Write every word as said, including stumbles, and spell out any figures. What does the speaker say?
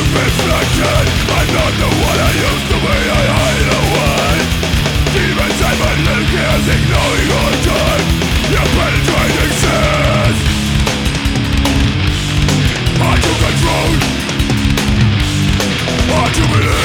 reflection. I'm not the one I used to be, I hide away. Demons and my little kids ignoring all time. Your penetrating sins hard to control, hard to believe.